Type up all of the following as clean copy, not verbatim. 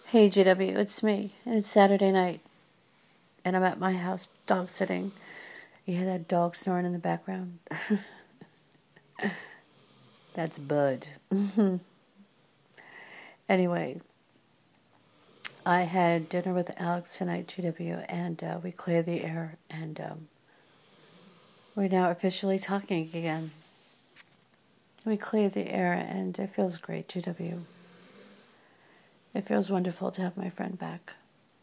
Hey JW, it's me, and it's Saturday night, and I'm at my house dog sitting. You hear that dog snoring in the background? That's Bud. Anyway, I had dinner with Alex tonight, JW, and we cleared the air, and we're now officially talking again. We cleared the air, and it feels great, JW. It feels wonderful to have my friend back.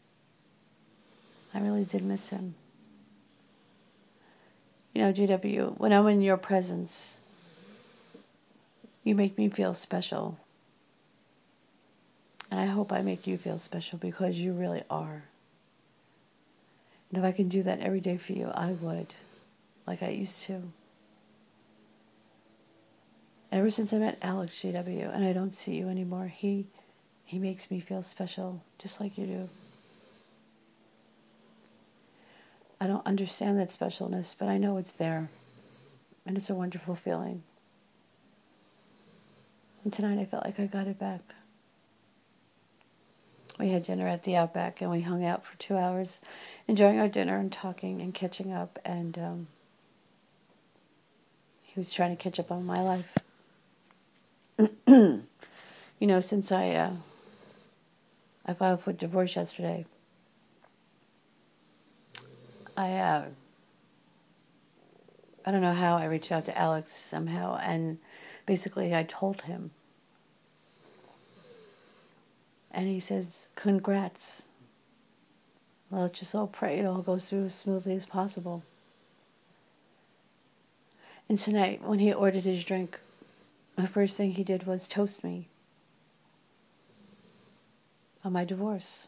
I really did miss him. You know, JW, when I'm in your presence, you make me feel special. And I hope I make you feel special because you really are. And if I can do that every day for you, I would, like I used to. Ever since I met Alex JW and I don't see you anymore, he makes me feel special, just like you do. I don't understand that specialness, but I know it's there. And it's a wonderful feeling. And tonight I felt like I got it back. We had dinner at the Outback and we hung out for 2 hours, enjoying our dinner and talking and catching up. And he was trying to catch up on my life. You know, since I filed for divorce yesterday, I don't know how I reached out to Alex somehow, and basically I told him. And he says, congrats. Well, let's just all pray it all goes through as smoothly as possible. And tonight, when he ordered his drink, the first thing he did was toast me on my divorce.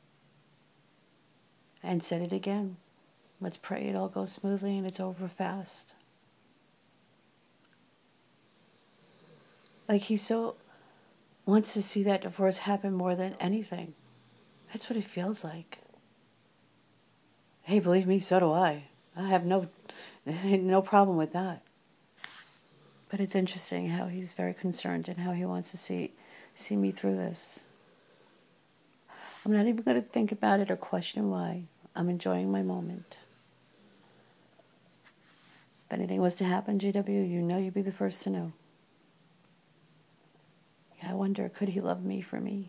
And said it again. Let's pray it all goes smoothly and it's over fast. Like he so wants to see that divorce happen more than anything. That's what it feels like. Hey, believe me, so do I. I have no problem with that. But it's interesting how he's very concerned and how he wants to see me through this. I'm not even going to think about it or question why. I'm enjoying my moment. If anything was to happen, JW, you know you'd be the first to know. Yeah, I wonder, could he love me for me?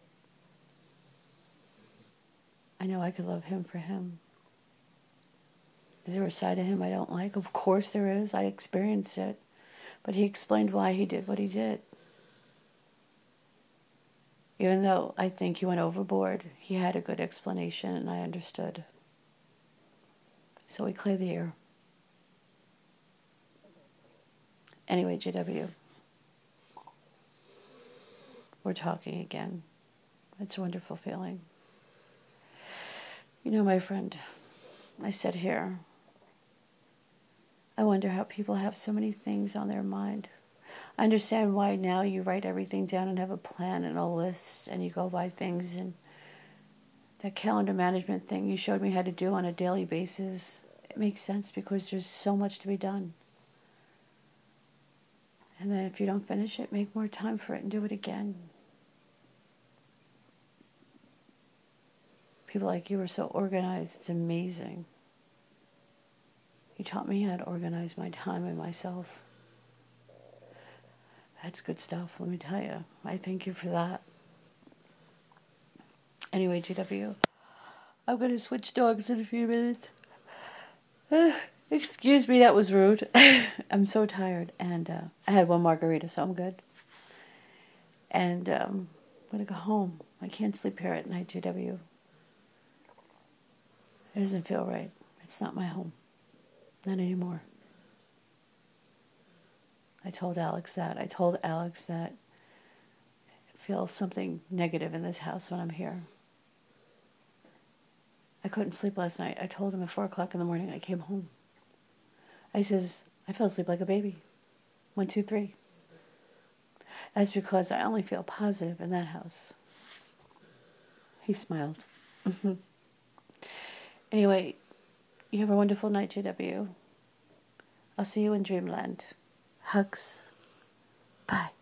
I know I could love him for him. Is there a side of him I don't like? Of course there is. I experienced it. But he explained why he did what he did. Even though I think he went overboard, he had a good explanation and I understood. So we cleared the air. Anyway, JW, we're talking again. It's a wonderful feeling. You know, my friend, I sit here. I wonder how people have so many things on their mind. I understand why now you write everything down and have a plan and a list and you go by things, and that calendar management thing you showed me how to do on a daily basis. It makes sense because there's so much to be done. And then if you don't finish it, make more time for it and do it again. People like you are so organized. It's amazing. You taught me how to organize my time and myself. That's good stuff, let me tell you. I thank you for that. Anyway, GW, I'm going to switch dogs in a few minutes. Excuse me, that was rude. I'm so tired, and I had one margarita, so I'm good. And I'm going to go home. I can't sleep here at night, GW. It doesn't feel right. It's not my home. Not anymore. I told Alex that. I feel something negative in this house when I'm here. I couldn't sleep last night. I told him at 4 o'clock in the morning I came home. I says, I fell asleep like a baby. 1, 2, 3. That's because I only feel positive in that house. He smiled. Anyway, you have a wonderful night, JW. I'll see you in dreamland. Hugs. Bye.